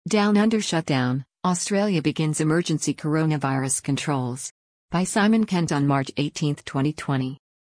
Down Under Shutdown, Australia begins emergency coronavirus controls. By Simon Kent on March 18, 2020.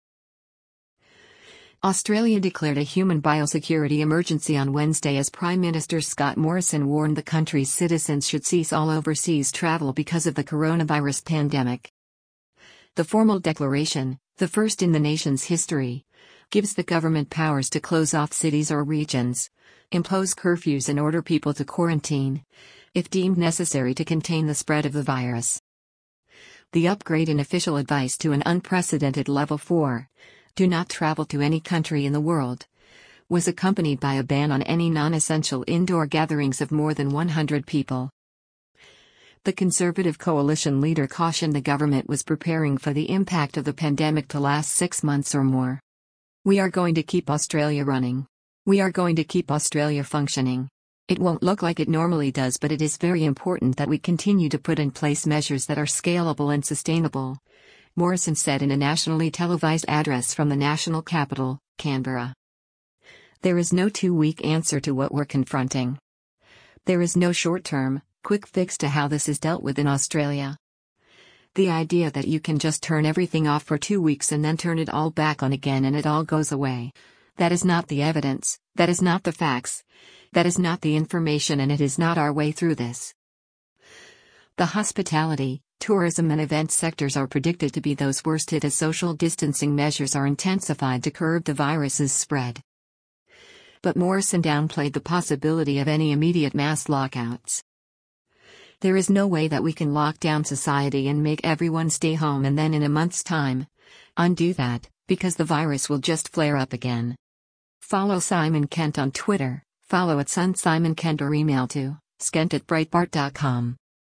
Australia declared a human biosecurity emergency on Wednesday as Prime Minister Scott Morrison warned the country's citizens should cease all overseas travel because of the coronavirus pandemic. The formal declaration, the first in the nation's history, gives the government powers to close off cities or regions, impose curfews and order people to quarantine, if deemed necessary to contain the spread of the virus. The upgrade in official advice to an unprecedented Level 4, do not travel to any country in the world, was accompanied by a ban on any non-essential indoor gatherings of more than 100 people. The Conservative coalition leader cautioned the government was preparing for the impact of the pandemic to last 6 months or more. "We are going to keep Australia running. We are going to keep Australia functioning. It won't look like it normally does, but it is very important that we continue to put in place measures that are scalable and sustainable," Morrison said in a nationally televised address from the national capital, Canberra. "There is no 2-week answer to what we're confronting. There is no short-term, quick fix to how this is dealt with in Australia. The idea that you can just turn everything off for 2 weeks and then turn it all back on again and it all goes away, that is not the evidence, that is not the facts, that is not the information, and it is not our way through this." The hospitality, tourism and event sectors are predicted to be those worst hit as social distancing measures are intensified to curb the virus's spread. But Morrison downplayed the possibility of any immediate mass lockouts. "There is no way that we can lock down society and make everyone stay home and then in a month's time undo that, because the virus will just flare up again." Follow Simon Kent on Twitter, follow @SunSimonKent or email to skent@breitbart.com.